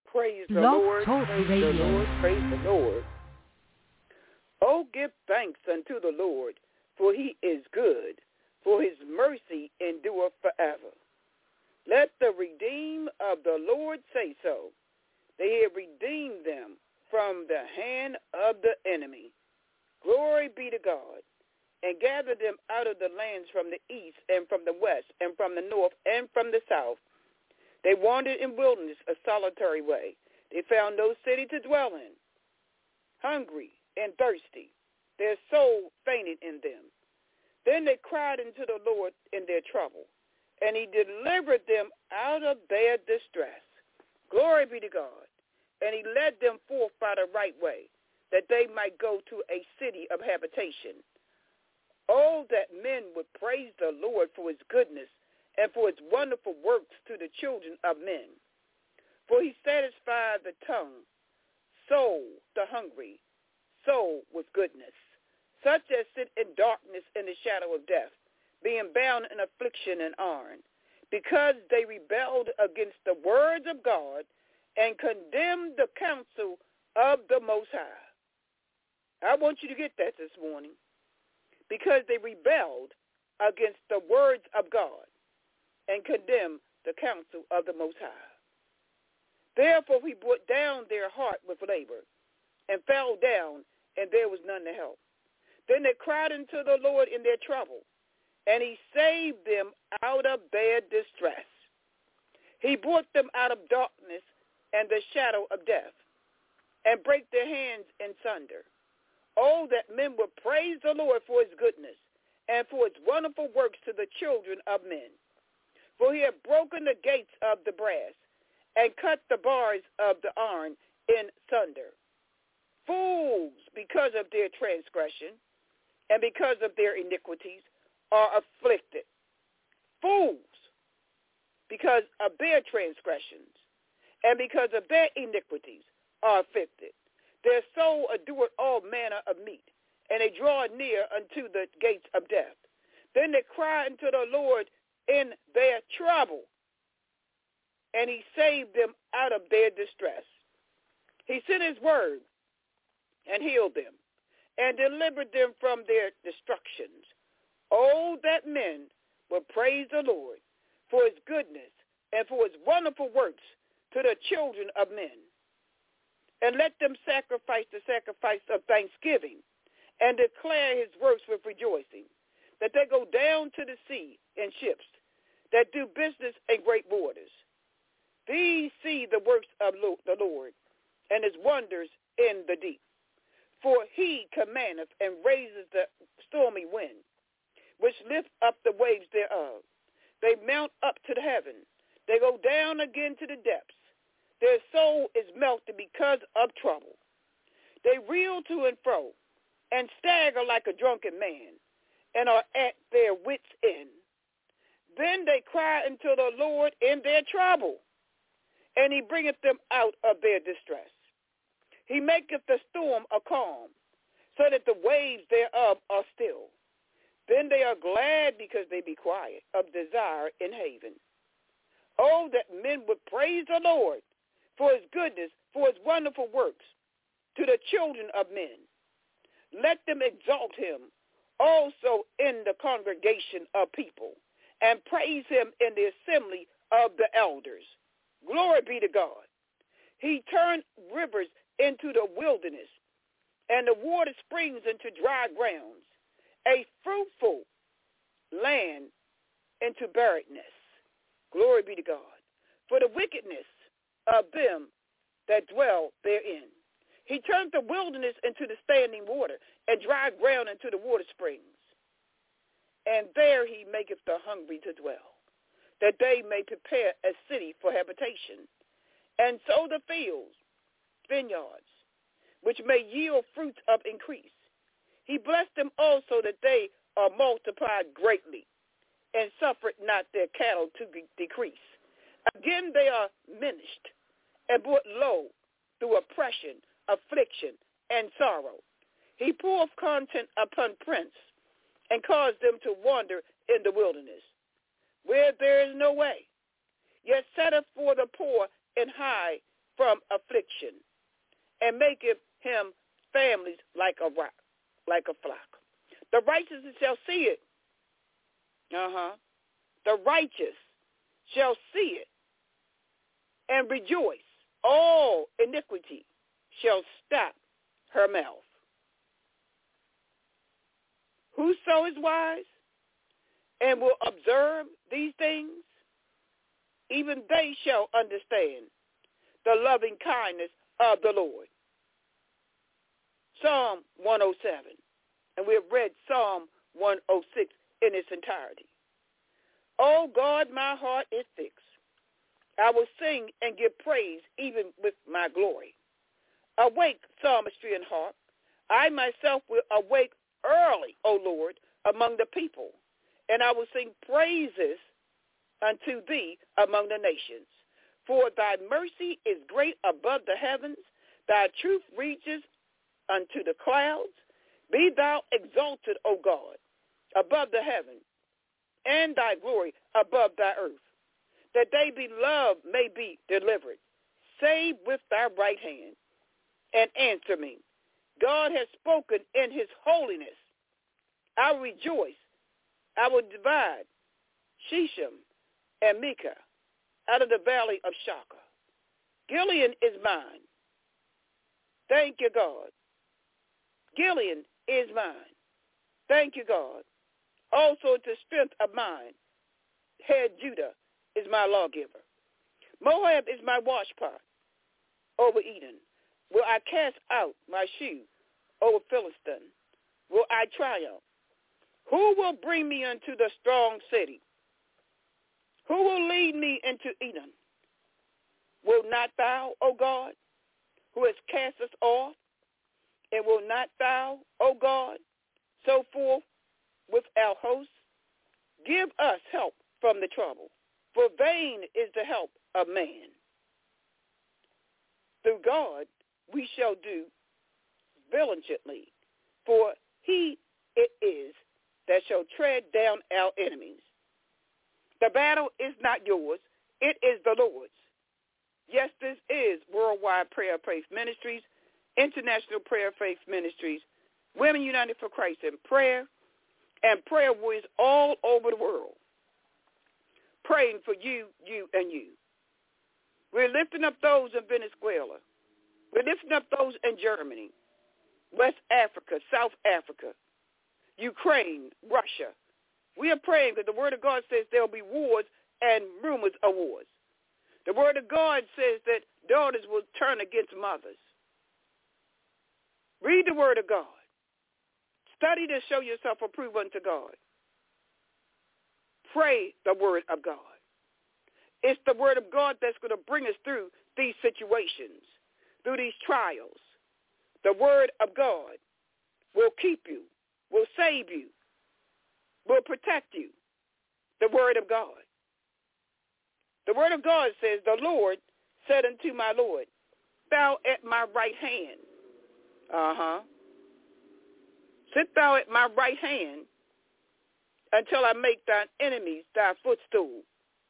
Praise the Blog Lord, Talk praise Radio. the Lord, praise the Lord. Oh, give thanks unto the Lord, for he is good, for his mercy endureth forever. Let the redeemed of the Lord say so. They have redeemed them from the hand of the enemy. Glory be to God, and gather them out of the lands from the east and from the west and from the north and from the south. They wandered in wilderness a solitary way. They found no city to dwell in. Hungry and thirsty, their soul fainted in them. Then they cried unto the Lord in their trouble, and he delivered them out of their distress. Glory be to God. And he led them forth by the right way, that they might go to a city of habitation. Oh, that men would praise the Lord for his goodness and for his wonderful works to the children of men. For he satisfied the tongue, soul the hungry, soul with goodness, such as sit in darkness in the shadow of death, being bound in affliction and iron, because they rebelled against the words of God and condemned the counsel of the Most High. I want you to get that this morning. Because they rebelled against the words of God and condemned the counsel of the Most High. Therefore he brought down their heart with labor and fell down, and there was none to help. Then they cried unto the Lord in their trouble, and he saved them out of their distress. He brought them out of darkness and the shadow of death, and brake their hands in sunder. Oh, that men would praise the Lord for his goodness and for his wonderful works to the children of men. For he hath broken the gates of the brass and cut the bars of the iron in sunder. Fools, because of their transgression and because of their iniquities, are afflicted. Fools, because of their transgressions and because of their iniquities, are afflicted. Their soul endureth all manner of meat, and they draw near unto the gates of death. Then they cry unto the Lord in their trouble, and he saved them out of their distress. He sent his word and healed them, and delivered them from their destructions. Oh, that men will praise the Lord for his goodness and for his wonderful works to the children of men. And let them sacrifice the sacrifice of thanksgiving and declare his works with rejoicing, that they go down to the sea in ships, that do business in great waters. These see the works of the Lord and his wonders in the deep. For he commandeth and raises the stormy wind, which lift up the waves thereof. They mount up to the heaven. They go down again to the depths. Their soul is melted because of trouble. They reel to and fro and stagger like a drunken man and are at their wits' end. Then they cry unto the Lord in their trouble, and he bringeth them out of their distress. He maketh the storm a calm, so that the waves thereof are still. Then they are glad because they be quiet of desire in haven. Oh, that men would praise the Lord for his goodness, for his wonderful works to the children of men. Let them exalt him also in the congregation of people, and praise him in the assembly of the elders. Glory be to God. He turned rivers into the wilderness, and the water springs into dry grounds, a fruitful land into barrenness. Glory be to God. For the wickedness of them that dwell therein. He turned the wilderness into the standing water, and dry ground into the water springs. And there he maketh the hungry to dwell, that they may prepare a city for habitation, and sow the fields, vineyards, which may yield fruits of increase. He blessed them also that they are multiplied greatly, and suffered not their cattle to decrease. Again they are diminished, and brought low through oppression, affliction, and sorrow. He poured content upon prince, and caused them to wander in the wilderness, where there is no way, yet setteth for the poor in high from affliction, and maketh him families like a rock, like a flock. The righteous shall see it. The righteous shall see it and rejoice. All iniquity shall stop her mouth. Whoso is wise and will observe these things, even they shall understand the loving kindness of the Lord. Psalm 107. And we have read Psalm 106 in its entirety. Oh God, my heart is fixed. I will sing and give praise even with my glory. Awake, psalmistry and harp. I myself will awake early, O Lord, among the people, and I will sing praises unto thee among the nations. For thy mercy is great above the heavens. Thy truth reaches unto the clouds. Be thou exalted, O God, above the heavens, and thy glory above thy earth. That they beloved may be delivered. Save with thy right hand, and answer me. God has spoken in his holiness. I will rejoice. I will divide Shechem and Micah out of the valley of Shaka. Gilead is mine. Thank you, God. Gilead is mine. Thank you, God. Also the strength of mine. Head Judah is my lawgiver. Moab is my washpot over Eden. Will I cast out my shoe over Philistine? Will I triumph? Who will bring me unto the strong city? Who will lead me into Eden? Will not thou, O God, who hast cast us off? And will not thou, O God, so forth with our hosts? Give us help from the trouble, for vain is the help of man. Through God we shall do valiantly, for he it is that shall tread down our enemies. The battle is not yours, it is the Lord's. Yes, this is Worldwide Prayer Faith Ministries, International Prayer Faith Ministries, Women United for Christ in Prayer, and prayer warriors all over the world, praying for you, and you. We're lifting up those in Venezuela. We're lifting up those in Germany, West Africa, South Africa, Ukraine, Russia. We are praying that the Word of God says there will be wars and rumors of wars. The Word of God says that daughters will turn against mothers. Read the Word of God. Study to show yourself approved unto God. Pray the Word of God. It's the Word of God that's going to bring us through these situations, through these trials. The Word of God will keep you, will save you, will protect you. The Word of God. The Word of God says, the Lord said unto my Lord, thou at my right hand. Sit thou at my right hand until I make thine enemies thy footstool.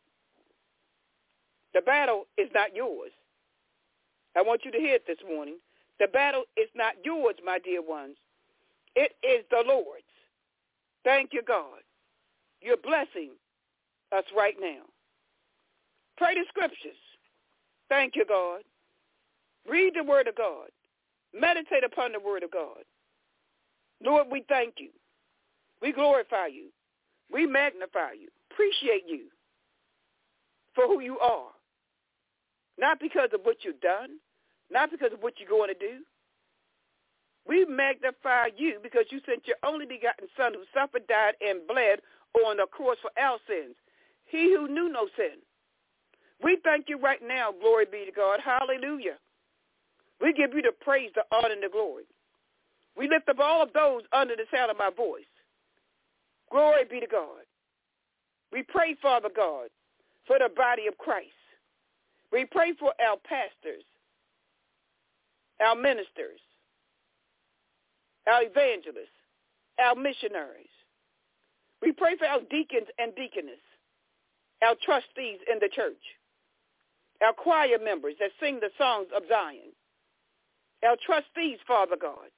The battle is not yours. I want you to hear it this morning. The battle is not yours, my dear ones. It is the Lord's. Thank you, God. You're blessing us right now. Pray the scriptures. Thank you, God. Read the Word of God. Meditate upon the Word of God. Lord, we thank you. We glorify you. We magnify you. Appreciate you for who you are. Not because of what you've done. Not because of what you're going to do. We magnify you because you sent your only begotten Son who suffered, died, and bled on the cross for our sins. He who knew no sin. We thank you right now, glory be to God. Hallelujah. We give you the praise, the honor, and the glory. We lift up all of those under the sound of my voice. Glory be to God. We pray, Father God, for the body of Christ. We pray for our pastors, our ministers, our evangelists, our missionaries. We pray for our deacons and deaconess, our trustees in the church. our choir members that sing the songs of Zion, our trustees, Father God.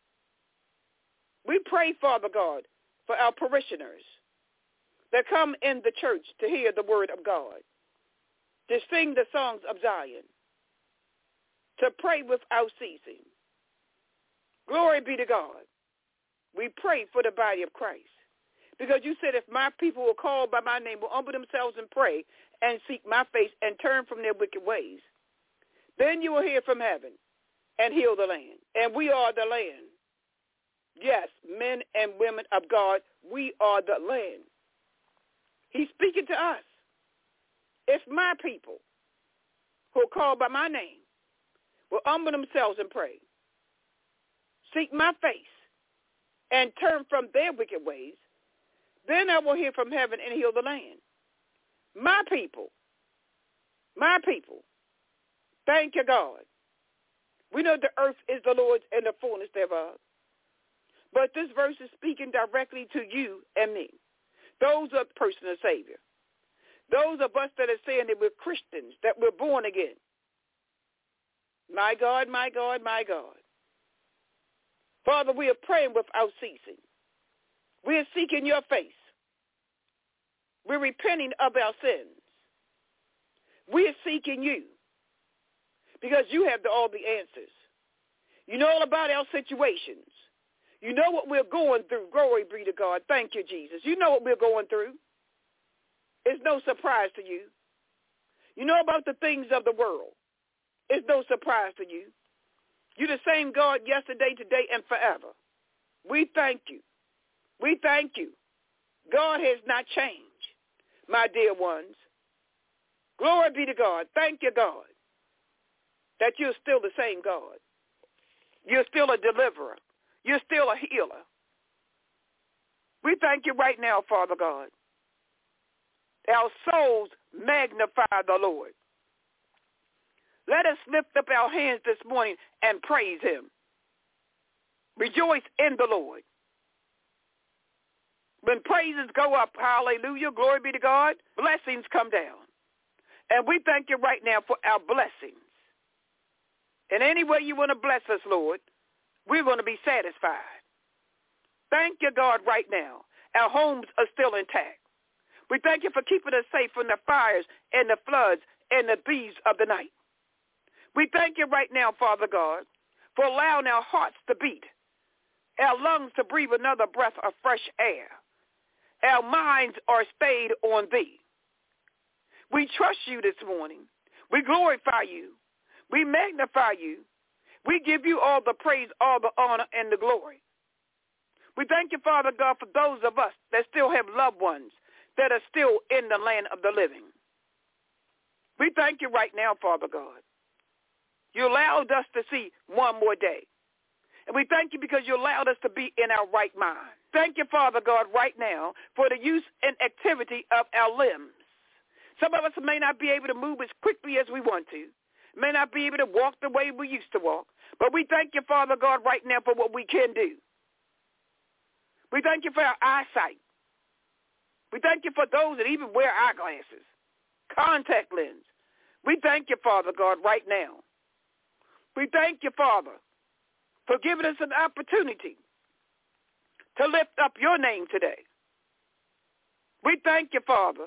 We pray, Father God, for our parishioners that come in the church to hear the word of God, to sing the songs of Zion, to pray without ceasing. Glory be to God. We pray for the body of Christ. Because you said if my people will call by my name, will humble themselves and pray and seek my face and turn from their wicked ways, then you will hear from heaven and heal the land. And we are the land. Yes, men and women of God, we are the land. He's speaking to us. If my people who are called by my name will humble themselves and pray, seek my face, and turn from their wicked ways, then I will hear from heaven and heal the land. My people, thank you, God. We know the earth is the Lord's and the fullness thereof. But this verse is speaking directly to you and me, those of personal Savior, those of us that are saying that we're Christians, that we're born again. My God, my God, my God. Father, we are praying without ceasing. We are seeking your face. We're repenting of our sins. We are seeking you because you have all the answers. You know all about our situations. You know what we're going through. Glory be to God. Thank you, Jesus. You know what we're going through. It's no surprise to you. You know about the things of the world. It's no surprise to you. You're the same God yesterday, today, and forever. We thank you. We thank you. God has not changed, my dear ones. Glory be to God. Thank you, God, that you're still the same God. You're still a deliverer. You're still a healer. We thank you right now, Father God. Our souls magnify the Lord. Let us lift up our hands this morning and praise him. Rejoice in the Lord. When praises go up, hallelujah, glory be to God, blessings come down. And we thank you right now for our blessings. In any way you want to bless us, Lord, we're going to be satisfied. Thank you, God, right now. Our homes are still intact. We thank you for keeping us safe from the fires and the floods and the thieves of the night. We thank you right now, Father God, for allowing our hearts to beat, our lungs to breathe another breath of fresh air. Our minds are stayed on thee. We trust you this morning. We glorify you. We magnify you. We give you all the praise, all the honor, and the glory. We thank you, Father God, for those of us that still have loved ones that are still in the land of the living. We thank you right now, Father God. You allowed us to see one more day. And we thank you because you allowed us to be in our right mind. Thank you, Father God, right now for the use and activity of our limbs. Some of us may not be able to move as quickly as we want to, may not be able to walk the way we used to walk, but we thank you, Father God, right now for what we can do. We thank you for our eyesight. We thank you for those that even wear eyeglasses, contact lens. We thank you, Father God, right now. We thank you, Father, for giving us an opportunity to lift up your name today. We thank you, Father,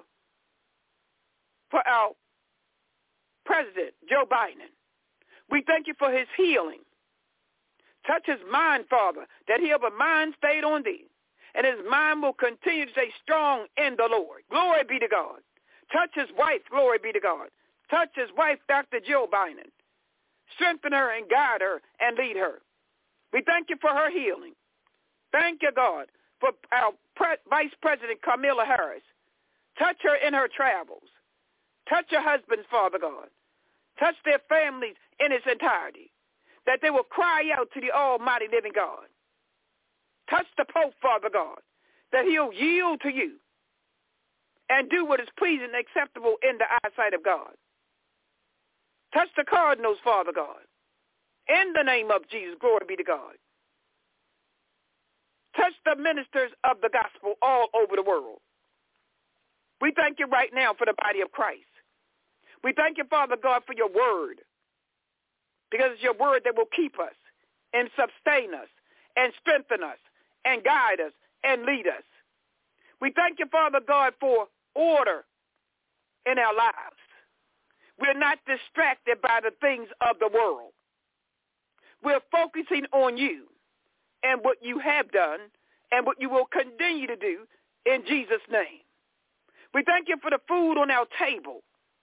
for our President, Joe Biden. We thank you for his healing. Touch his mind, Father, that he have a mind stayed on thee, and his mind will continue to stay strong in the Lord. Glory be to God. Touch his wife, glory be to God. Touch his wife, Dr. Jill Biden. Strengthen her and guide her and lead her. We thank you for her healing. Thank you, God, for our Vice President, Kamala Harris. Touch her in her travels. Touch her husbands, Father God. Touch their families in its entirety, that they will cry out to the almighty living God. Touch the Pope, Father God, that he'll yield to you and do what is pleasing and acceptable in the eyesight of God. Touch the cardinals, Father God. In the name of Jesus, glory be to God. Touch the ministers of the gospel all over the world. We thank you right now for the body of Christ. We thank you, Father God, for your word, because it's your word that will keep us and sustain us and strengthen us and guide us and lead us. We thank you, Father God, for order in our lives. We're not distracted by the things of the world. We're focusing on you and what you have done and what you will continue to do in Jesus' name. We thank you for the food on our table.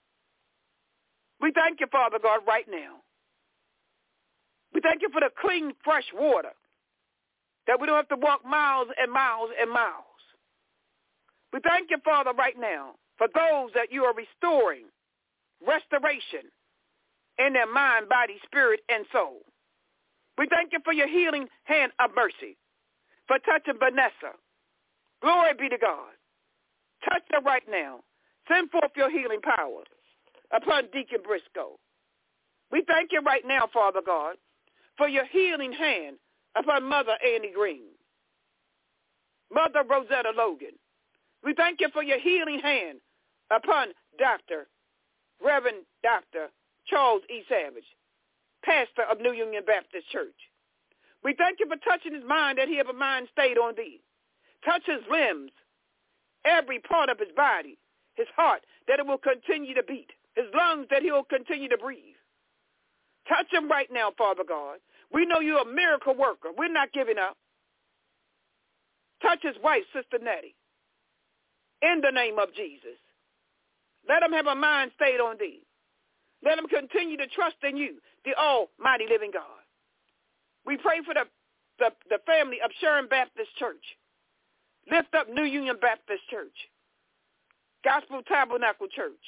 We thank you, Father God, right now. We thank you for the clean, fresh water, that we don't have to walk miles and miles and miles. We thank you, Father, right now, for those that you are restoring, restoration in their mind, body, spirit, and soul. We thank you for your healing hand of mercy, for touching Vanessa. Glory be to God. Touch her right now. Send forth your healing power upon Deacon Briscoe. We thank you right now, Father God, for your healing hand upon Mother Annie Green, Mother Rosetta Logan. We thank you for your healing hand upon Reverend Dr. Charles E. Savage, pastor of New Union Baptist Church. We thank you for touching his mind, that he have a mind stayed on thee. Touch his limbs, every part of his body, his heart, that it will continue to beat, his lungs, that he will continue to breathe. Touch him right now, Father God. We know you're a miracle worker. We're not giving up. Touch his wife, Sister Nettie, in the name of Jesus. Let him have a mind stayed on thee. Let him continue to trust in you, the almighty living God. We pray for the family of Sharon Baptist Church. Lift up New Union Baptist Church, Gospel Tabernacle Church,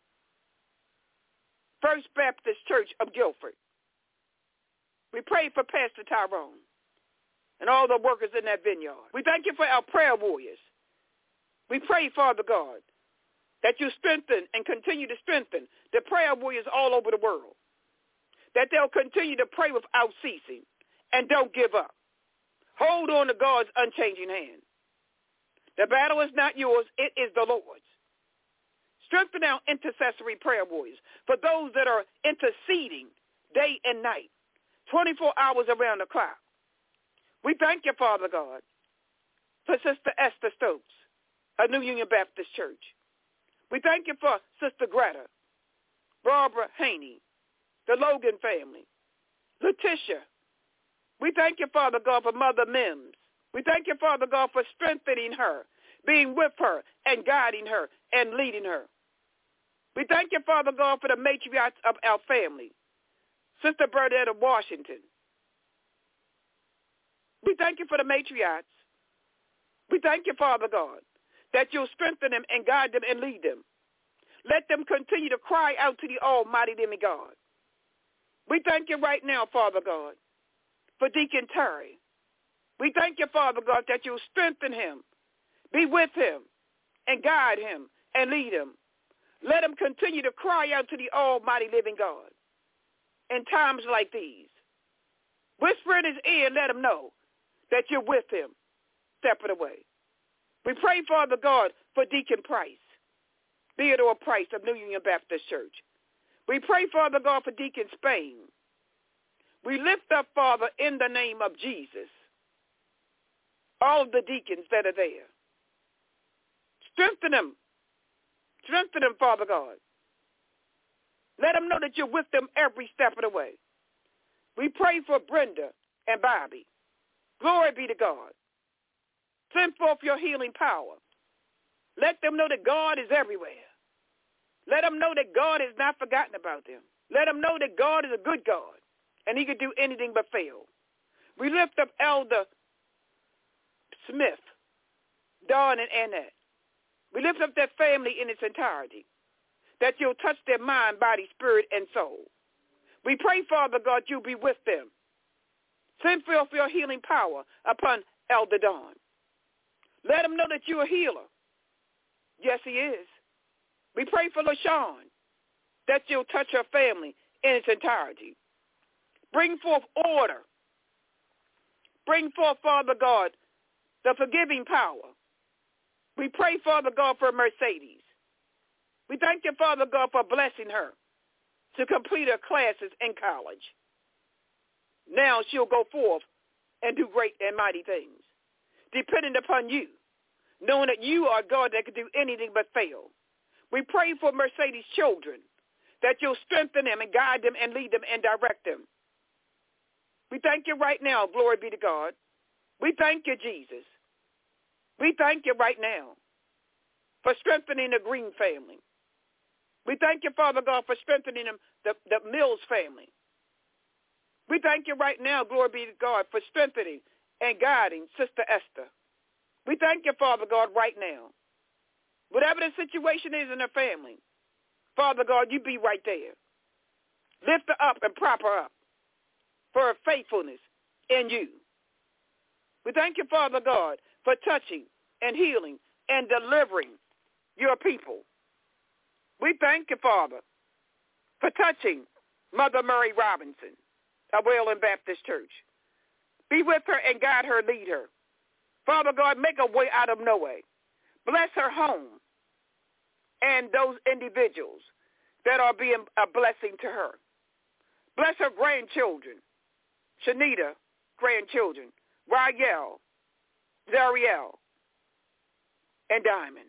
First Baptist Church of Guilford. We pray for Pastor Tyrone and all the workers in that vineyard. We thank you for our prayer warriors. We pray, Father God, that you strengthen and continue to strengthen the prayer warriors all over the world, that they'll continue to pray without ceasing and don't give up. Hold on to God's unchanging hand. The battle is not yours, it is the Lord's. Strengthen our intercessory prayer warriors, for those that are interceding day and night, 24 hours around the clock. We thank you, Father God, for Sister Esther Stokes, of New Union Baptist Church. We thank you for Sister Greta, Barbara Haney, the Logan family, Letitia. We thank you, Father God, for Mother Mims. We thank you, Father God, for strengthening her, being with her and guiding her and leading her. We thank you, Father God, for the matriarchs of our family, Sister Bernadette Washington. We thank you for the matriarchs. We thank you, Father God, that you'll strengthen them and guide them and lead them. Let them continue to cry out to the almighty living God. We thank you right now, Father God, for Deacon Terry. We thank you, Father God, that you'll strengthen him, be with him, and guide him and lead him. Let him continue to cry out to the almighty living God in times like these. Whisper in his ear and let him know that you're with him, stepping away. We pray, Father God, for Deacon Price, Theodore Price of New Union Baptist Church. We pray, Father God, for Deacon Spain. We lift up, Father, in the name of Jesus, all of the deacons that are there. Strengthen them. Strengthen them, Father God. Let them know that you're with them every step of the way. We pray for Brenda and Bobby. Glory be to God. Send forth your healing power. Let them know that God is everywhere. Let them know that God has not forgotten about them. Let them know that God is a good God, and he can do anything but fail. We lift up Elder Smith, Dawn, and Annette. We lift up that family in its entirety, that you'll touch their mind, body, spirit, and soul. We pray, Father God, you'll be with them. Send forth your healing power upon Elder Dawn. Let them know that you're a healer. Yes, he is. We pray for LaShawn, that you'll touch her family in its entirety. Bring forth order. Bring forth, Father God, the forgiving power. We pray, Father God, for Mercedes. We thank you, Father God, for blessing her to complete her classes in college. Now she'll go forth and do great and mighty things, depending upon you, knowing that you are God that can do anything but fail. We pray for Mercedes' children, that you'll strengthen them and guide them and lead them and direct them. We thank you right now, glory be to God. We thank you, Jesus. We thank you right now for strengthening the Green family. We thank you, Father God, for strengthening the Mills family. We thank you right now, glory be to God, for strengthening and guiding Sister Esther. We thank you, Father God, right now. Whatever the situation is in her family, Father God, you be right there. Lift her up and prop her up for her faithfulness in you. We thank you, Father God, for touching and healing and delivering your people. We thank you, Father, for touching Mother Mary Robinson of Wayland Baptist Church. Be with her and guide her, lead her. Father God, make a way out of no way. Bless her home and those individuals that are being a blessing to her. Bless her grandchildren, Shanita, grandchildren, Rael, Zariel, and Diamond.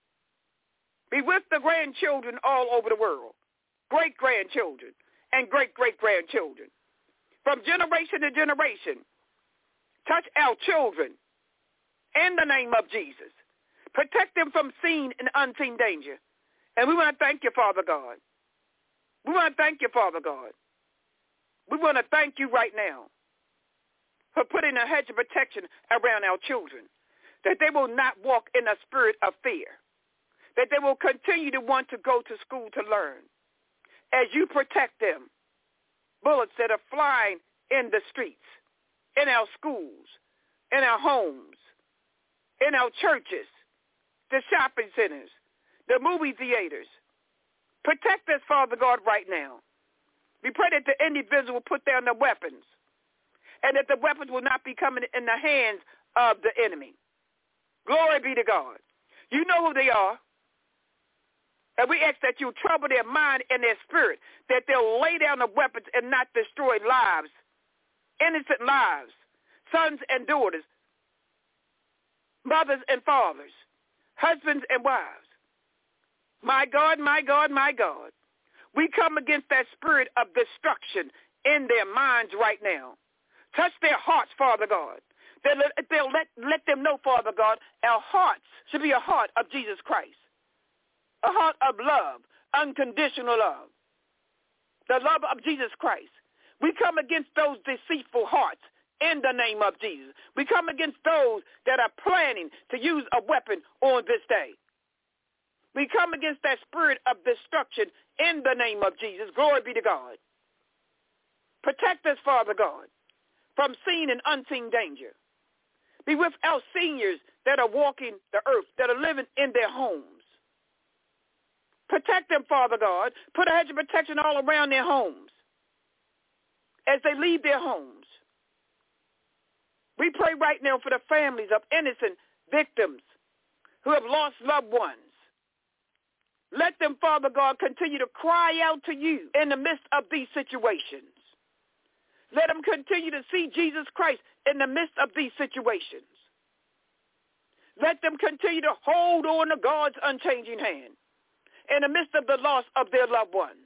Be with the grandchildren all over the world, great-grandchildren and great-great-grandchildren. From generation to generation, touch our children in the name of Jesus. Protect them from seen and unseen danger. And we want to thank you, Father God. We want to thank you, Father God. We want to thank you right now for putting a hedge of protection around our children, that they will not walk in a spirit of fear, that they will continue to want to go to school to learn. As you protect them, bullets that are flying in the streets, in our schools, in our homes, in our churches, the shopping centers, the movie theaters. Protect us, Father God, right now. We pray that the individual will put down their weapons and that the weapons will not be coming in the hands of the enemy. Glory be to God. You know who they are. And we ask that you trouble their mind and their spirit, that they'll lay down the weapons and not destroy lives, innocent lives, sons and daughters, mothers and fathers, husbands and wives. My God, my God, my God. We come against that spirit of destruction in their minds right now. Touch their hearts, Father God. They'll let them know, Father God, our hearts should be a heart of Jesus Christ. A heart of love, unconditional love. The love of Jesus Christ. We come against those deceitful hearts in the name of Jesus. We come against those that are planning to use a weapon on this day. We come against that spirit of destruction in the name of Jesus. Glory be to God. Protect us, Father God, from seen and unseen danger. Be with our seniors that are walking the earth, that are living in their homes. Protect them, Father God. Put a hedge of protection all around their homes as they leave their homes. We pray right now for the families of innocent victims who have lost loved ones. Let them, Father God, continue to cry out to you in the midst of these situations. Let them continue to see Jesus Christ in the midst of these situations. Let them continue to hold on to God's unchanging hand in the midst of the loss of their loved ones.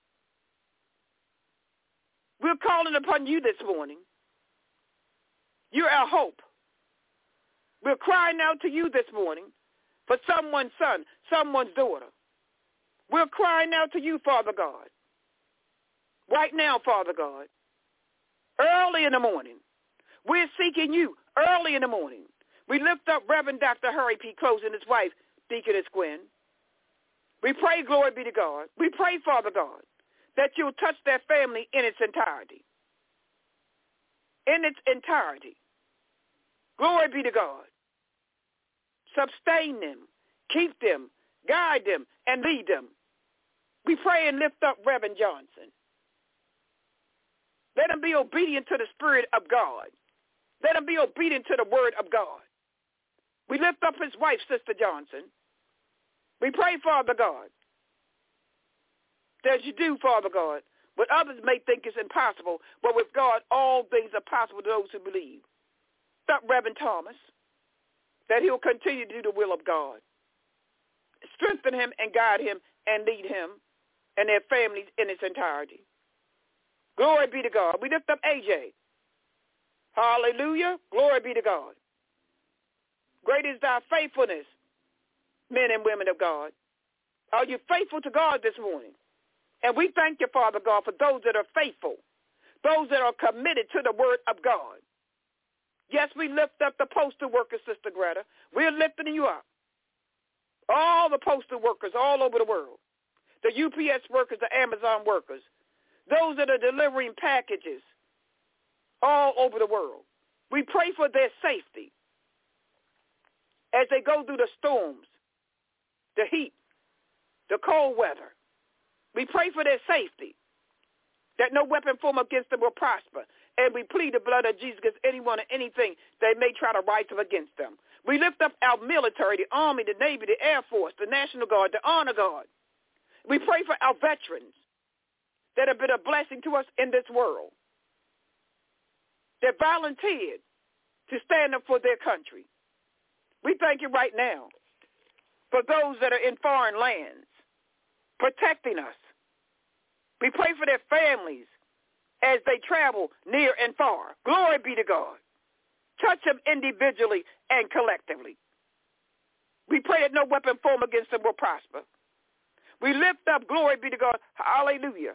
We're calling upon you this morning. You're our hope. We're crying out to you this morning for someone's son, someone's daughter. We're crying out to you, Father God. Right now, Father God. Early in the morning. We're seeking you early in the morning. We lift up Reverend Dr. Harry P. Close and his wife, Deaconess Gwen. We pray, glory be to God. We pray, Father God, that you'll touch that family in its entirety. In its entirety. Glory be to God. Sustain them, keep them, guide them, and lead them. We pray and lift up Reverend Johnson. Let him be obedient to the Spirit of God. Let him be obedient to the Word of God. We lift up his wife, Sister Johnson. We pray, Father God, that you do, Father God. What others may think is impossible, but with God, all things are possible to those who believe. Stop Reverend Thomas, that he'll continue to do the will of God. Strengthen him and guide him and lead him and their families in its entirety. Glory be to God. We lift up AJ. Hallelujah. Glory be to God. Great is thy faithfulness, men and women of God. Are you faithful to God this morning? And we thank you, Father God, for those that are faithful, those that are committed to the word of God. Yes, we lift up the postal workers, Sister Greta. We're lifting you up. All the postal workers all over the world, the UPS workers, the Amazon workers, those that are delivering packages all over the world. We pray for their safety as they go through the storms, the heat, the cold weather. We pray for their safety, that no weapon formed against them will prosper. And we plead the blood of Jesus against anyone and anything that may try to rise up against them. We lift up our military, the Army, the Navy, the Air Force, the National Guard, the Honor Guard. We pray for our veterans that have been a blessing to us in this world, that volunteered to stand up for their country. We thank you right now for those that are in foreign lands, protecting us. We pray for their families as they travel near and far. Glory be to God. Touch them individually and collectively. We pray that no weapon formed against them will prosper. We lift up, glory be to God, hallelujah,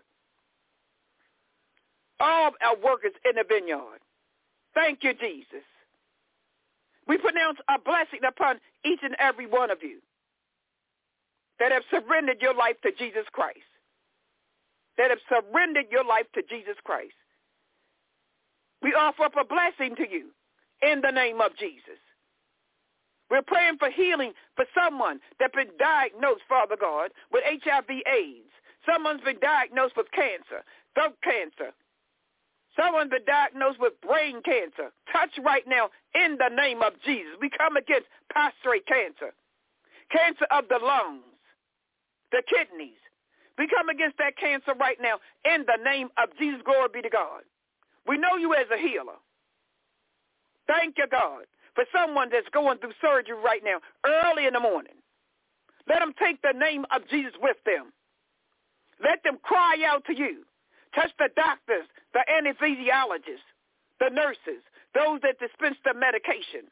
all of our workers in the vineyard. Thank you, Jesus. We pronounce a blessing upon each and every one of you that have surrendered your life to Jesus Christ, that have surrendered your life to Jesus Christ. We offer up a blessing to you in the name of Jesus. We're praying for healing for someone that's been diagnosed, Father God, with HIV/AIDS. Someone's been diagnosed with cancer, throat cancer. Someone's been diagnosed with brain cancer. Touch right now in the name of Jesus. We come against prostate cancer, cancer of the lungs, the kidneys. We come against that cancer right now in the name of Jesus. Glory be to God. We know you as a healer. Thank you, God, for someone that's going through surgery right now, early in the morning. Let them take the name of Jesus with them. Let them cry out to you. Touch the doctors, the anesthesiologists, the nurses, those that dispense the medication.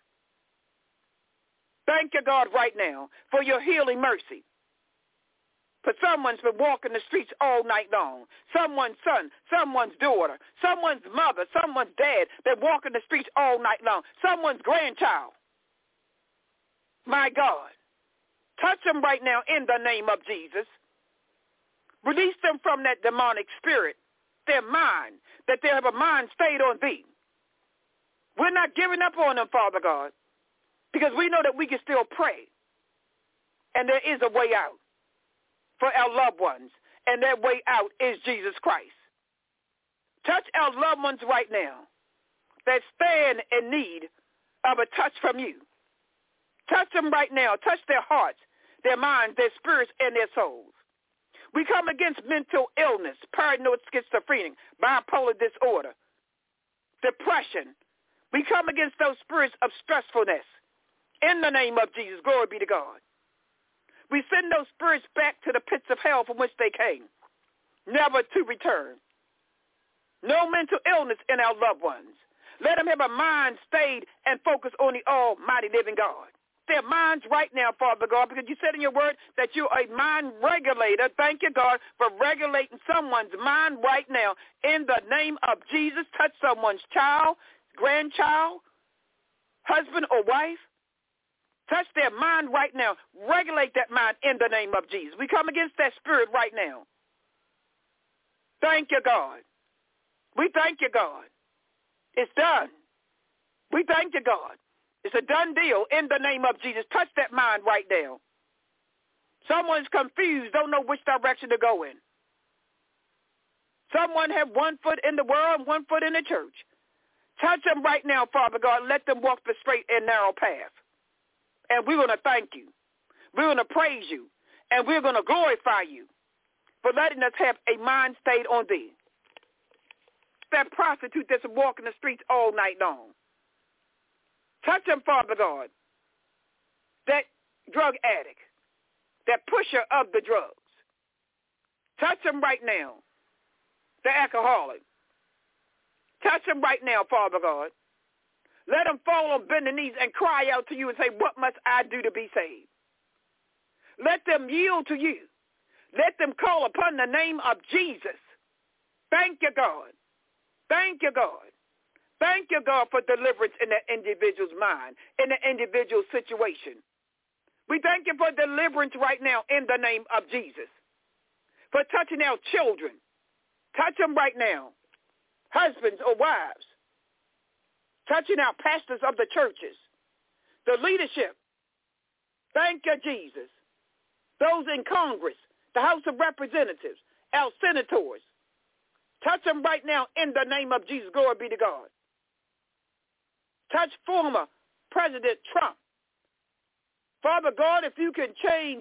Thank you, God, right now for your healing mercy. For someone's been walking the streets all night long. Someone's son, someone's daughter, someone's mother, someone's dad, they're walking the streets all night long. Someone's grandchild. My God, touch them right now in the name of Jesus. Release them from that demonic spirit, their mind, that they have a mind stayed on thee. We're not giving up on them, Father God, because we know that we can still pray. And there is a way out for our loved ones, and that way out is Jesus Christ. Touch our loved ones right now that stand in need of a touch from you. Touch them right now. Touch their hearts, their minds, their spirits, and their souls. We come against mental illness, paranoid schizophrenia, bipolar disorder, depression. We come against those spirits of stressfulness. In the name of Jesus, glory be to God. We send those spirits back to the pits of hell from which they came, never to return. No mental illness in our loved ones. Let them have a mind stayed and focused on the almighty living God. Their minds right now, Father God, because you said in your word that you're a mind regulator. Thank you, God, for regulating someone's mind right now. In the name of Jesus, touch someone's child, grandchild, husband or wife. Touch their mind right now. Regulate that mind in the name of Jesus. We come against that spirit right now. Thank you, God. We thank you, God. It's done. We thank you, God. It's a done deal in the name of Jesus. Touch that mind right now. Someone's confused, don't know which direction to go in. Someone have one foot in the world and one foot in the church. Touch them right now, Father God. Let them walk the straight and narrow path. And we're going to thank you. We're going to praise you. And we're going to glorify you. for letting us have a mind stayed on thee. That prostitute that's walking the streets all night long. Touch them, Father God. That drug addict, that pusher of the drugs. Touch them right now. The alcoholic. Touch them right now, Father God. Let them fall on bending knees and cry out to you and say, what must I do to be saved? Let them yield to you. Let them call upon the name of Jesus. Thank you, God. Thank you, God. Thank you, God, for deliverance in the individual's mind, in the individual situation. We thank you for deliverance right now in the name of Jesus. For touching our children. Touch them right now. Husbands or wives. Touching our pastors of the churches. The leadership. Thank you, Jesus. Those in Congress, the House of Representatives, our senators. Touch them right now in the name of Jesus. Glory be to God. Touch former President Trump. Father God, if you can change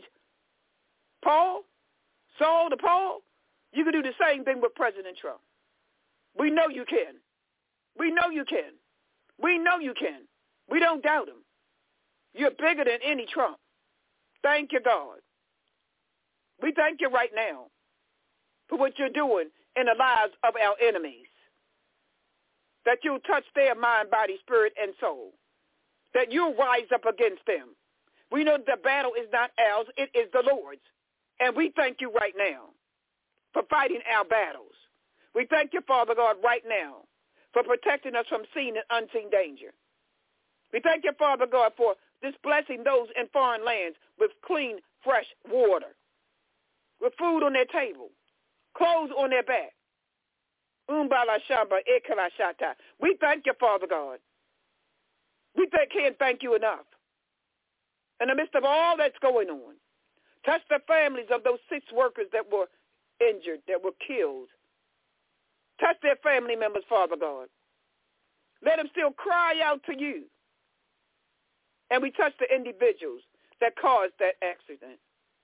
Saul to Paul, you can do the same thing with President Trump. We know you can. We know you can. We know you can. We don't doubt him. You're bigger than any Trump. Thank you, God. We thank you right now for what you're doing in the lives of our enemies. That you'll touch their mind, body, spirit, and soul. That you'll rise up against them. We know the battle is not ours, it is the Lord's. And we thank you right now for fighting our battles. We thank you, Father God, right now for protecting us from seen and unseen danger. We thank you, Father God, for this blessing those in foreign lands with clean, fresh water, with food on their table, clothes on their back. We thank you, Father God. We can't thank you enough. In the midst of all that's going on, touch the families of those 6 workers that were injured, that were killed. Touch their family members, Father God. Let them still cry out to you. And we touch the individuals that caused that accident.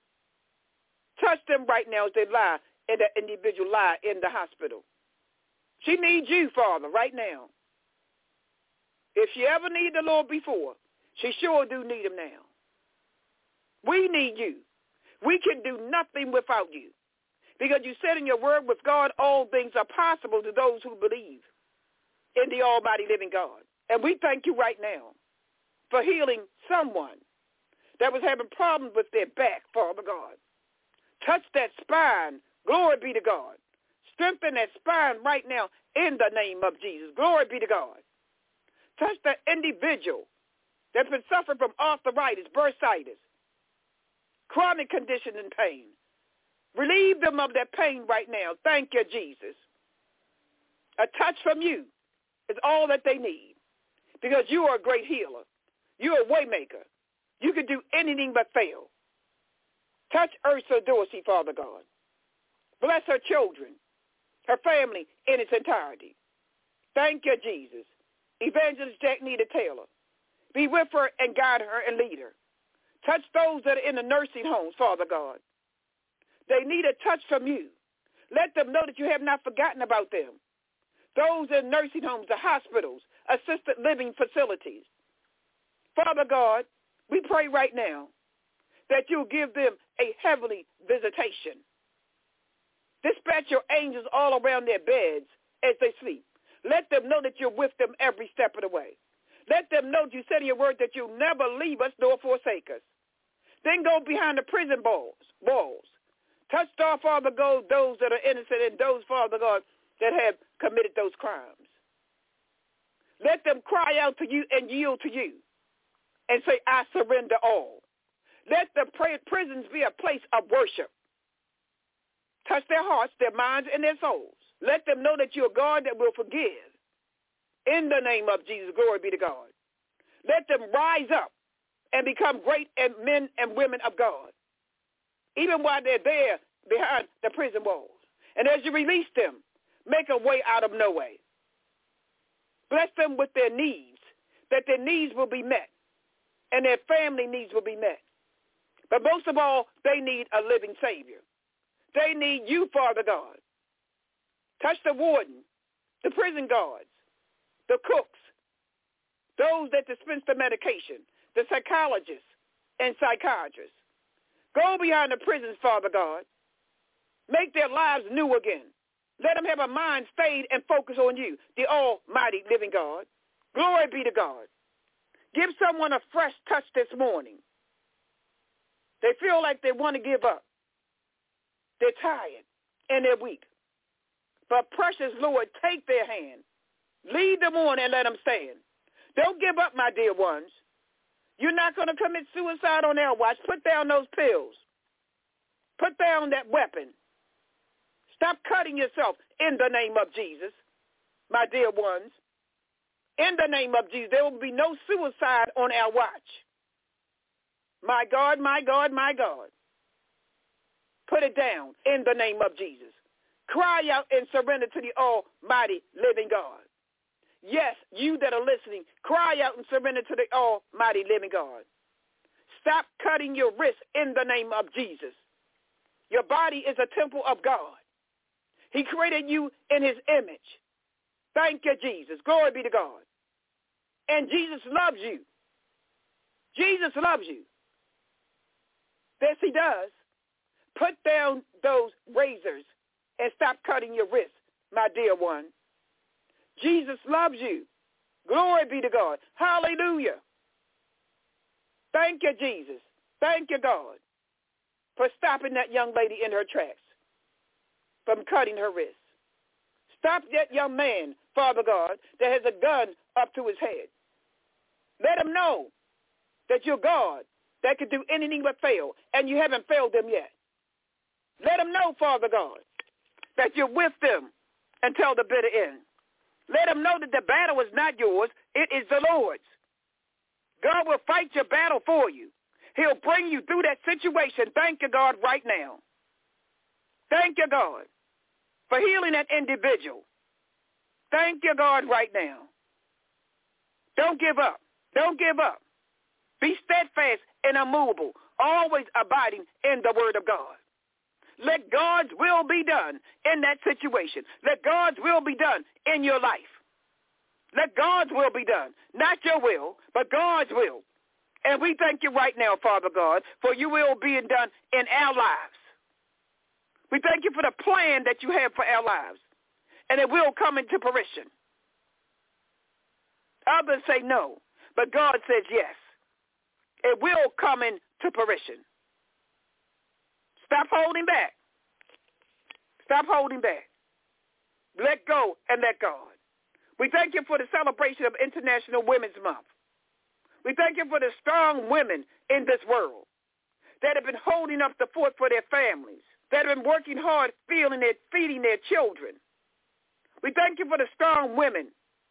Touch them right now as they lie, and that individual lie in the hospital. She needs you, Father, right now. If she ever needed the Lord before, she sure do need him now. We need you. We can do nothing without you. Because you said in your word, with God, all things are possible to those who believe in the almighty living God. And we thank you right now for healing someone that was having problems with their back, Father God. Touch that spine. Glory be to God. Strengthen that spine right now in the name of Jesus. Glory be to God. Touch the individual that's been suffering from arthritis, bursitis, chronic condition and pain. Relieve them of that pain right now. Thank you, Jesus. A touch from you is all that they need because you are a great healer. You're a way maker. You can do anything but fail. Touch Ursula Dorsey, Father God. Bless her children, her family in its entirety. Thank you, Jesus. Evangelist Jacknita Taylor. Be with her and guide her and lead her. Touch those that are in the nursing homes, Father God. They need a touch from you. Let them know that you have not forgotten about them. Those in nursing homes, the hospitals, assisted living facilities. Father God, we pray right now that you'll give them a heavenly visitation. Dispatch your angels all around their beds as they sleep. Let them know that you're with them every step of the way. Let them know you said in your word that you'll never leave us nor forsake us. Then go behind the prison walls. Touch, Father God, those that are innocent and those, Father God, that have committed those crimes. Let them cry out to you and yield to you and say, I surrender all. Let the prisons be a place of worship. Touch their hearts, their minds, and their souls. Let them know that you're a God that will forgive. In the name of Jesus, glory be to God. Let them rise up and become great men and women of God, even while they're there behind the prison walls. And as you release them, make a way out of no way. Bless them with their needs, that their needs will be met and their family needs will be met. But most of all, they need a living Savior. They need you, Father God. Touch the warden, the prison guards, the cooks, those that dispense the medication, the psychologists and psychiatrists. Go behind the prisons, Father God. Make their lives new again. Let them have a mind stayed and focus on you, the almighty living God. Glory be to God. Give someone a fresh touch this morning. They feel like they want to give up. They're tired and they're weak. But precious Lord, take their hand. Lead them on and let them stand. Don't give up, my dear ones. You're not going to commit suicide on their watch. Put down those pills. Put down that weapon. Stop cutting yourself in the name of Jesus, my dear ones. In the name of Jesus, there will be no suicide on our watch. My God, my God, my God. Put it down in the name of Jesus. Cry out and surrender to the almighty living God. Yes, you that are listening, cry out and surrender to the almighty living God. Stop cutting your wrists in the name of Jesus. Your body is a temple of God. He created you in his image. Thank you, Jesus. Glory be to God. And Jesus loves you. Jesus loves you. Yes, he does. Put down those razors and stop cutting your wrists, my dear one. Jesus loves you. Glory be to God. Hallelujah. Thank you, Jesus. Thank you, God, for stopping that young lady in her tracks from cutting her wrists. Stop that young man, Father God, that has a gun up to his head. Let him know that you're God that can do anything but fail, and you haven't failed them yet. Let him know, Father God, that you're with them until the bitter end. Let them know that the battle is not yours, it is the Lord's. God will fight your battle for you. He'll bring you through that situation. Thank you, God, right now. Thank you, God, for healing that individual. Thank you, God, right now. Don't give up. Don't give up. Be steadfast and unmovable, always abiding in the word of God. Let God's will be done in that situation. Let God's will be done in your life. Let God's will be done. Not your will, but God's will. And we thank you right now, Father God, for your will being done in our lives. We thank you for the plan that you have for our lives. And it will come into fruition. Others say no, but God says yes. It will come into fruition. Stop holding back. Stop holding back. Let go and let God. We thank you for the celebration of International Women's Month. We thank you for the strong women in this world that have been holding up the fort for their families, that have been working hard, feeding their children. We thank you for the strong women.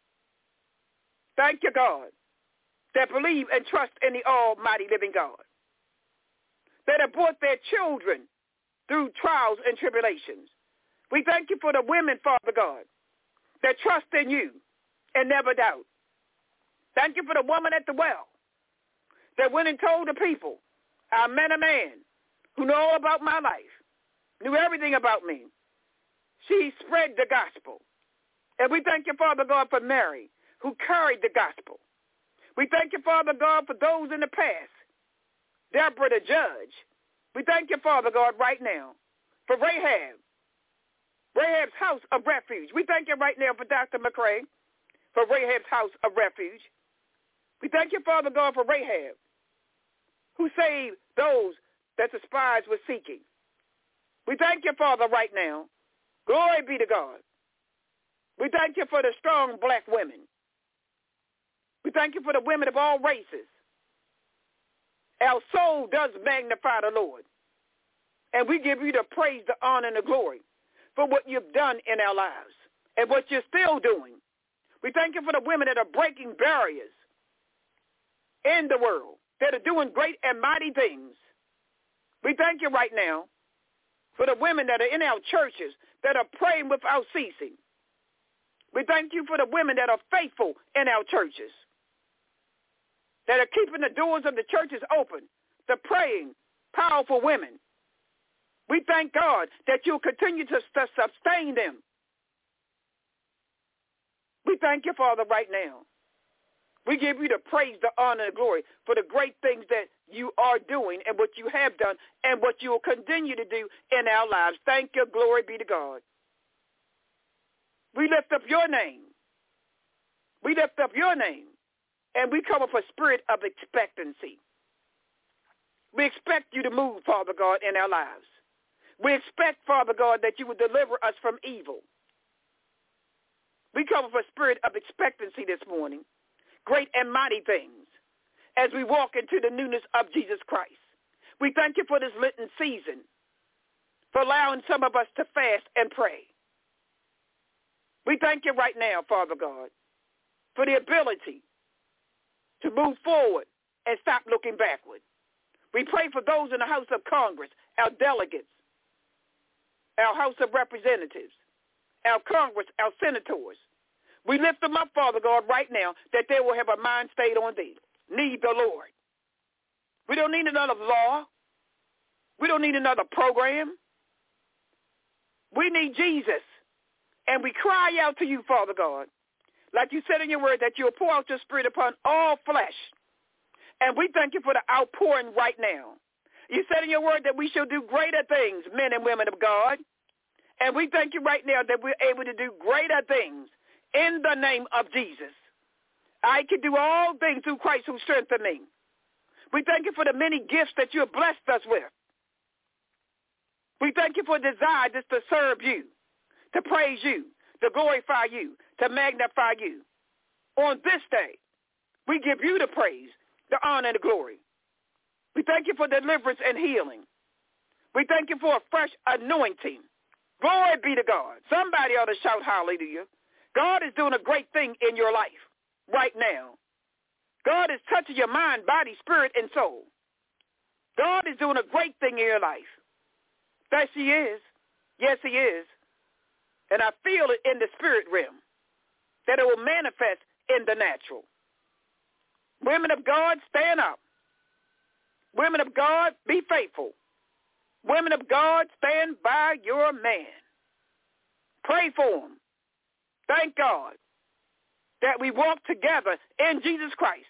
Thank you, God, that believe and trust in the almighty living God, that have brought their children through trials and tribulations. We thank you for the women, Father God, that trust in you and never doubt. Thank you for the woman at the well that went and told the people, I met a man who knew all about my life, knew everything about me. She spread the gospel. And we thank you, Father God, for Mary, who carried the gospel. We thank you, Father God, for those in the past, Deborah the judge. We thank you, Father God, right now for Rahab, Rahab's house of refuge. We thank you right now for Dr. McCray, for Rahab's house of refuge. We thank you, Father God, for Rahab, who saved those that the spies were seeking. We thank you, Father, right now. Glory be to God. We thank you for the strong black women. We thank you for the women of all races. Our soul does magnify the Lord. And we give you the praise, the honor, and the glory for what you've done in our lives and what you're still doing. We thank you for the women that are breaking barriers in the world, that are doing great and mighty things. We thank you right now for the women that are in our churches that are praying without ceasing. We thank you for the women that are faithful in our churches, that are keeping the doors of the churches open, the praying, powerful women. We thank God that you'll continue to sustain them. We thank you, Father, right now. We give you the praise, the honor, and the glory for the great things that you are doing and what you have done and what you will continue to do in our lives. Thank you. Glory be to God. We lift up your name. We lift up your name, and we come up a spirit of expectancy. We expect you to move, Father God, in our lives. We expect, Father God, that you would deliver us from evil. We come with a spirit of expectancy this morning, great and mighty things, as we walk into the newness of Jesus Christ. We thank you for this Lenten season, for allowing some of us to fast and pray. We thank you right now, Father God, for the ability to move forward and stop looking backward. We pray for those in the House of Congress, our delegates, our House of Representatives, our Congress, our senators. We lift them up, Father God, right now, that they will have a mind stayed on thee. Need the Lord. We don't need another law. We don't need another program. We need Jesus. And we cry out to you, Father God, like you said in your word, that you'll pour out your spirit upon all flesh. And we thank you for the outpouring right now. You said in your word that we shall do greater things, men and women of God. And we thank you right now that we're able to do greater things in the name of Jesus. I can do all things through Christ who strengthens me. We thank you for the many gifts that you have blessed us with. We thank you for the desire just to serve you, to praise you, to glorify you, to magnify you. On this day, we give you the praise, the honor, and the glory. We thank you for deliverance and healing. We thank you for a fresh anointing. Glory be to God. Somebody ought to shout hallelujah. God is doing a great thing in your life right now. God is touching your mind, body, spirit, and soul. God is doing a great thing in your life. Yes, he is. Yes, he is. And I feel it in the spirit realm, that it will manifest in the natural. Women of God, stand up. Women of God, be faithful. Women of God, stand by your man. Pray for him. Thank God that we walk together in Jesus Christ.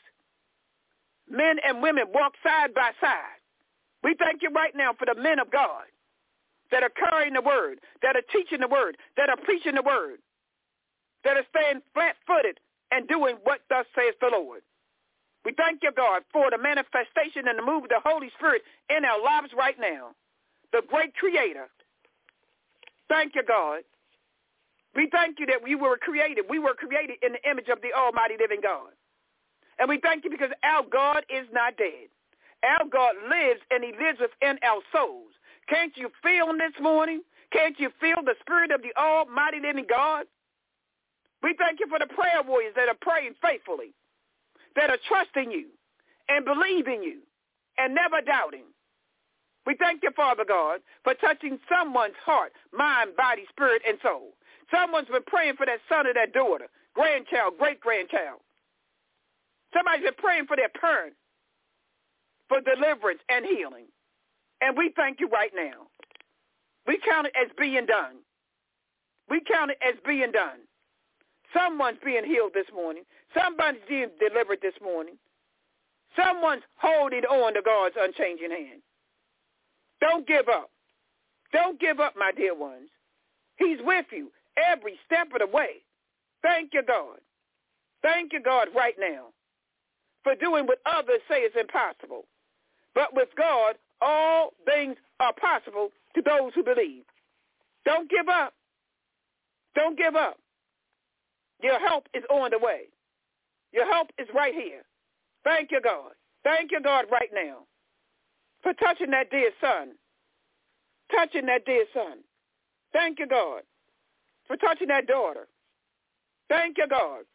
Men and women walk side by side. We thank you right now for the men of God that are carrying the word, that are teaching the word, that are preaching the word, that are staying flat-footed and doing what thus says the Lord. We thank you, God, for the manifestation and the move of the Holy Spirit in our lives right now. The great creator. Thank you, God. We thank you that we were created. We were created in the image of the almighty living God. And we thank you because our God is not dead. Our God lives, and he lives within our souls. Can't you feel him this morning? Can't you feel the spirit of the almighty living God? We thank you for the prayer warriors that are praying faithfully, that are trusting you and believing you and never doubting. We thank you, Father God, for touching someone's heart, mind, body, spirit, and soul. Someone's been praying for that son or that daughter, grandchild, great-grandchild. Somebody's been praying for their parent, for deliverance and healing. And we thank you right now. We count it as being done. We count it as being done. Someone's being healed this morning. Somebody's being delivered this morning. Someone's holding on to God's unchanging hand. Don't give up. Don't give up, my dear ones. He's with you every step of the way. Thank you, God. Thank you, God, right now for doing what others say is impossible. But with God, all things are possible to those who believe. Don't give up. Don't give up. Your help is on the way. Your help is right here. Thank you, God. Thank you, God, right now for touching that dear son. Touching that dear son. Thank you, God, for touching that daughter. Thank you, God.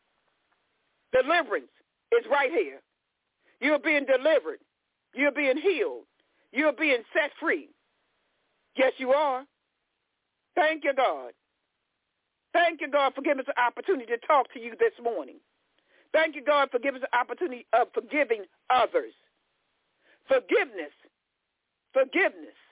Deliverance is right here. You're being delivered. You're being healed. You're being set free. Yes, you are. Thank you, God. Thank you, God, for giving us the opportunity to talk to you this morning. Thank you, God, for giving us the opportunity of forgiving others. Forgiveness. Forgiveness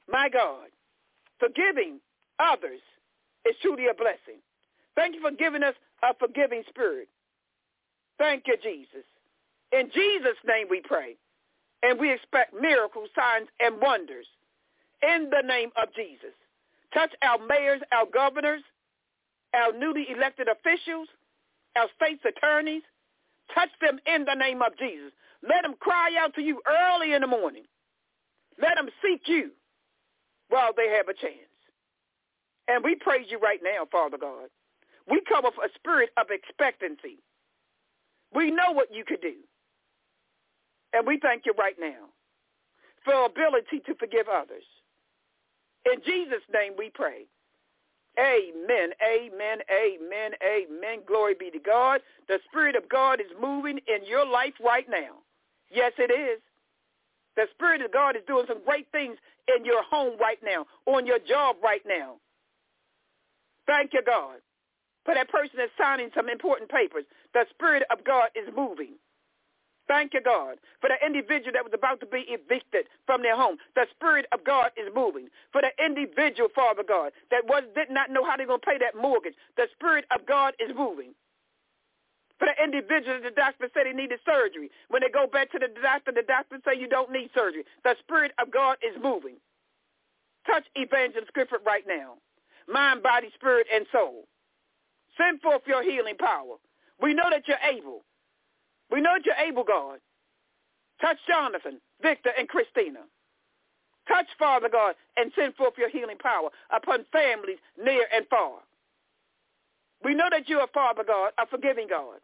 My God, forgiving others is truly a blessing. Thank you for giving us a forgiving spirit. Thank you, Jesus. In Jesus' name we pray, and we expect miracles, signs, and wonders in the name of Jesus. Touch our mayors, our governors, our newly elected officials, our state's attorneys. Touch them in the name of Jesus. Let them cry out to you early in the morning. Let them seek you while they have a chance. And we praise you right now, Father God. We come with a spirit of expectancy. We know what you could do. And we thank you right now for ability to forgive others. In Jesus' name we pray. Amen, amen, amen, amen. Glory be to God. The Spirit of God is moving in your life right now. Yes, it is. The Spirit of God is doing some great things in your home right now, on your job right now. Thank you, God. For that person that's signing some important papers, the Spirit of God is moving. Thank you, God. For the individual that was about to be evicted from their home, the Spirit of God is moving. For the individual, Father God, that did not know how they're going to pay that mortgage, the Spirit of God is moving. For the individual, the doctor said he needed surgery. When they go back to the doctor say you don't need surgery. The Spirit of God is moving. Touch Evangelist Griffith right now. Mind, body, spirit, and soul. Send forth your healing power. We know that you're able. We know that you're able, God. Touch Jonathan, Victor, and Christina. Touch, Father God, and send forth your healing power upon families near and far. We know that you are, Father God, a forgiving God.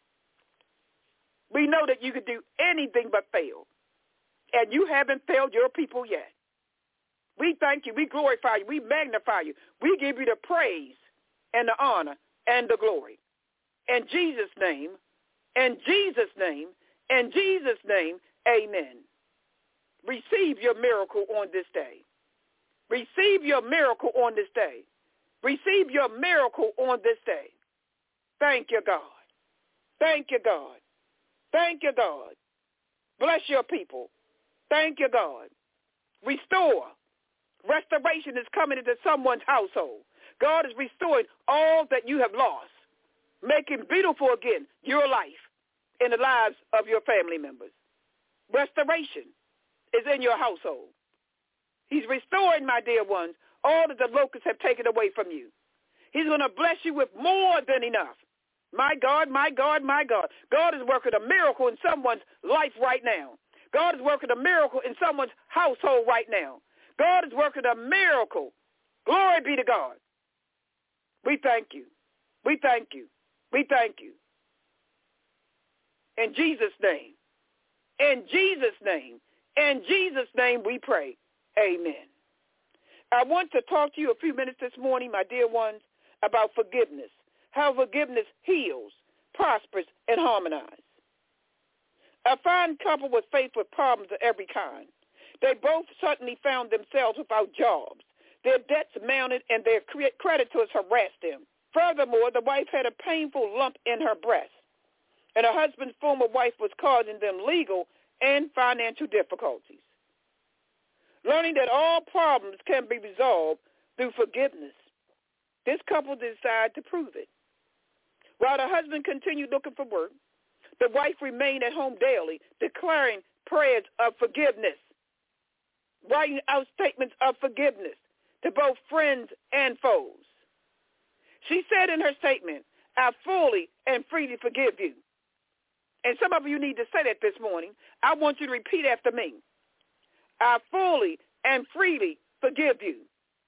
We know that you can do anything but fail. And you haven't failed your people yet. We thank you. We glorify you. We magnify you. We give you the praise and the honor and the glory. In Jesus' name, in Jesus' name, in Jesus' name, amen. Receive your miracle on this day. Receive your miracle on this day. Receive your miracle on this day. Thank you, God. Thank you, God. Thank you, God. Bless your people. Thank you, God. Restore. Restoration is coming into someone's household. God is restoring all that you have lost, making beautiful again your life and the lives of your family members. Restoration is in your household. He's restoring, my dear ones, all that the locusts have taken away from you. He's going to bless you with more than enough. My God, my God, my God. God is working a miracle in someone's life right now. God is working a miracle in someone's household right now. God is working a miracle. Glory be to God. We thank you. We thank you. We thank you. In Jesus' name. In Jesus' name. In Jesus' name we pray. Amen. I want to talk to you a few minutes this morning, my dear ones, about forgiveness. How forgiveness heals, prospers, and harmonizes. A fine couple was faced with problems of every kind. They both suddenly found themselves without jobs. Their debts mounted and their creditors harassed them. Furthermore, the wife had a painful lump in her breast, and her husband's former wife was causing them legal and financial difficulties. Learning that all problems can be resolved through forgiveness, this couple decided to prove it. While the husband continued looking for work, the wife remained at home daily, declaring prayers of forgiveness, writing out statements of forgiveness to both friends and foes. She said in her statement, I fully and freely forgive you. And some of you need to say that this morning. I want you to repeat after me. I fully and freely forgive you.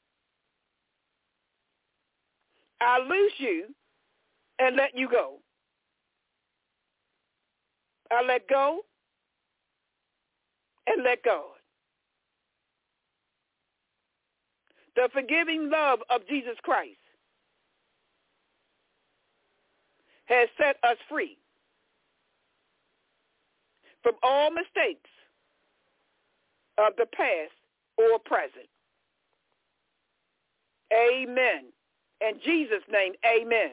I loose you and let you go. I let go and let God. The forgiving love of Jesus Christ has set us free from all mistakes of the past or present. Amen. In Jesus' name, amen.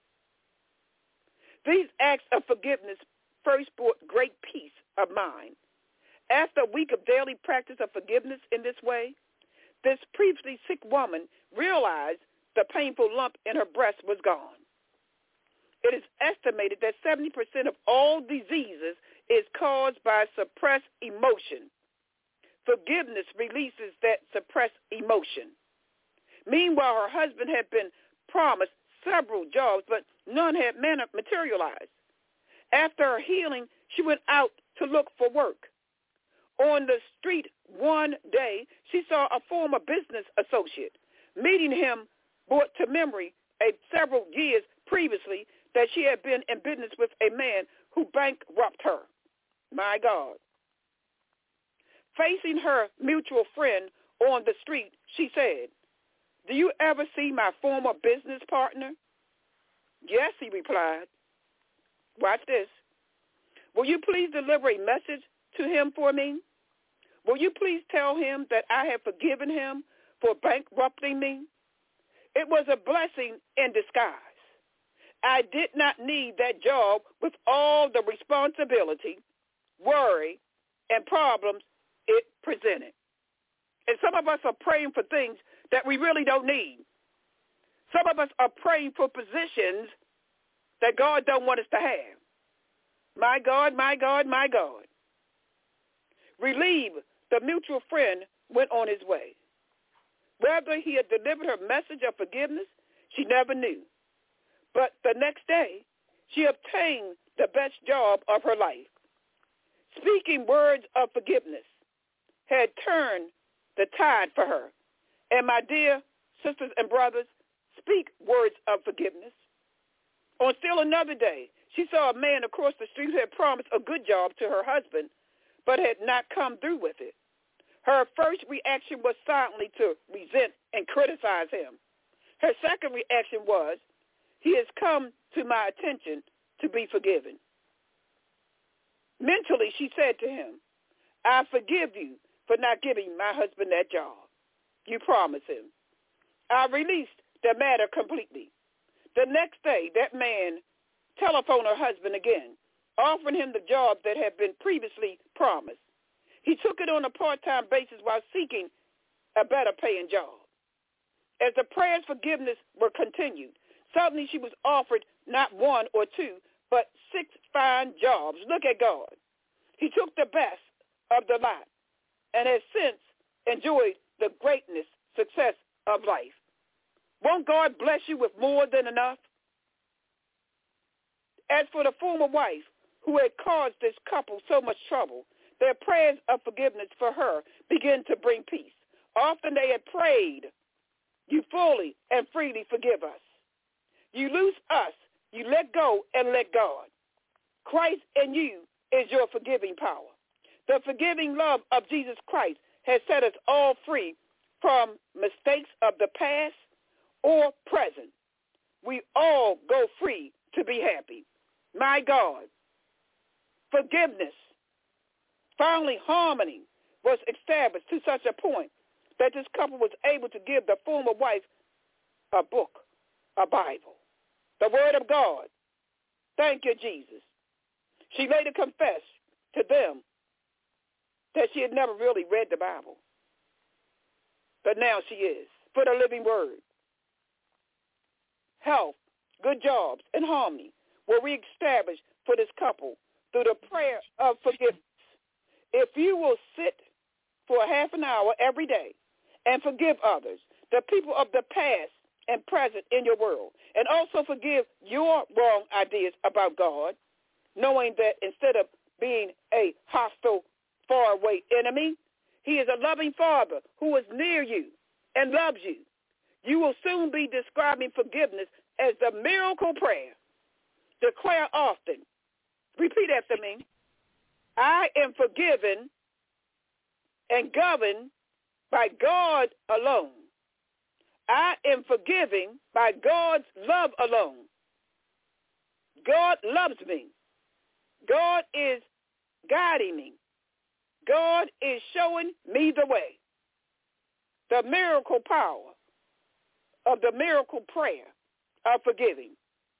These acts of forgiveness first brought great peace of mind. After a week of daily practice of forgiveness in this way, this previously sick woman realized the painful lump in her breast was gone. It is estimated that 70% of all diseases is caused by suppressed emotion. Forgiveness releases that suppressed emotion. Meanwhile, her husband had been promised several jobs, but none had materialized. After her healing, she went out to look for work. On the street one day, she saw a former business associate. Meeting him brought to memory several years previously that she had been in business with a man who bankrupted her. My God. Facing her mutual friend on the street, she said, "Do you ever see my former business partner?" "Yes," he replied. Watch this. "Will you please deliver a message to him for me? Will you please tell him that I have forgiven him for bankrupting me?" It was a blessing in disguise. I did not need that job with all the responsibility, worry, and problems it presented. And some of us are praying for things that we really don't need. Some of us are praying for positions that God don't want us to have. My God, my God, my God. Relieved, the mutual friend went on his way. Whether he had delivered her message of forgiveness, she never knew. But the next day, she obtained the best job of her life. Speaking words of forgiveness had turned the tide for her. And my dear sisters and brothers, speak words of forgiveness. On still another day, she saw a man across the street who had promised a good job to her husband, but had not come through with it. Her first reaction was silently to resent and criticize him. Her second reaction was, "He has come to my attention to be forgiven." Mentally, she said to him, "I forgive you for not giving my husband that job. You promised him." I released the matter completely. The next day, that man telephoned her husband again, offering him the job that had been previously promised. He took it on a part-time basis while seeking a better paying job. As the prayers for forgiveness were continued, suddenly she was offered not one or two, but 6 fine jobs. Look at God. He took the best of the lot and has since enjoyed the greatness, success of life. Won't God bless you with more than enough? As for the former wife who had caused this couple so much trouble, their prayers of forgiveness for her began to bring peace. Often they had prayed, "You fully and freely forgive us. You loose us, you let go and let God. Christ in you is your forgiving power. The forgiving love of Jesus Christ has set us all free from mistakes of the past or present. We all go free to be happy." My God. Forgiveness. Finally, harmony was established to such a point that this couple was able to give the former wife a book, a Bible, the Word of God. Thank you, Jesus. She later confessed to them that she had never really read the Bible, but now she is, for the living Word. Health, good jobs, and harmony were reestablished for this couple through the prayer of forgiveness. If you will sit for a half an hour every day and forgive others, the people of the past and present in your world, and also forgive your wrong ideas about God, knowing that instead of being a hostile, faraway enemy, he is a loving Father who is near you and loves you. You will soon be describing forgiveness as the miracle prayer. Declare often. Repeat after me. I am forgiven and governed by God alone. I am forgiving by God's love alone. God loves me. God is guiding me. God is showing me the way. The miracle power of the miracle prayer of forgiving.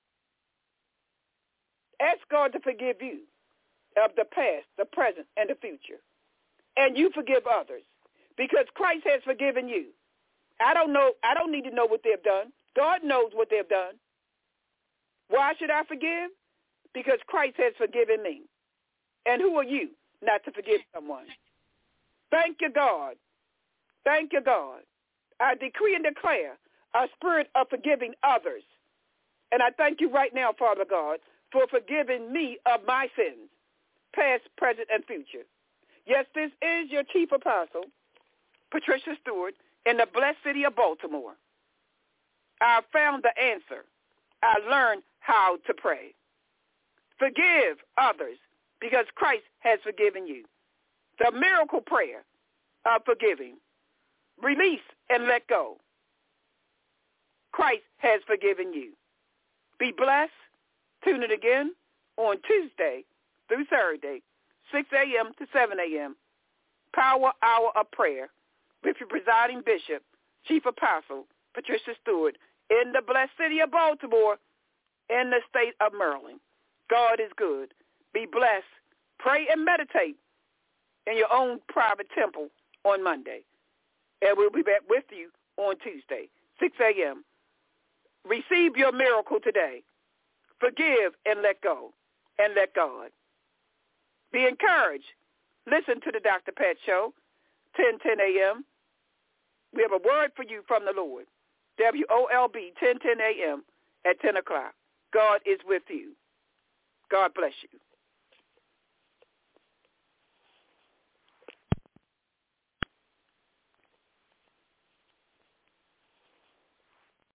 Ask God to forgive you of the past, the present, and the future. And you forgive others. because Christ has forgiven you. I don't need to know what they've done. God knows what they've done. Why should I forgive? Because Christ has forgiven me. And who are you not to forgive someone? Thank you, God. Thank you, God. I decree and declare a spirit of forgiving others. And I thank you right now, Father God, for forgiving me of my sins, past, present, and future. Yes, this is your chief apostle, Patricia Stewart, in the blessed city of Baltimore. I found the answer. I learned how to pray. Forgive others because Christ has forgiven you. The miracle prayer of forgiving. Release and let go. Christ has forgiven you. Be blessed. Tune in again on Tuesday through Thursday, 6 a.m. to 7 a.m. Power Hour of Prayer with your presiding bishop, Chief Apostle Patricia Stewart, in the blessed city of Baltimore, in the state of Maryland. God is good. Be blessed. Pray and meditate in your own private temple on Monday. And we'll be back with you on Tuesday, 6 a.m. Receive your miracle today. Forgive and let go, and let God. Be encouraged. Listen to the Dr. Pat Show, 10:10 a.m. We have a word for you from the Lord. WOLB, 10:10 a.m. at 10 o'clock. God is with you. God bless you.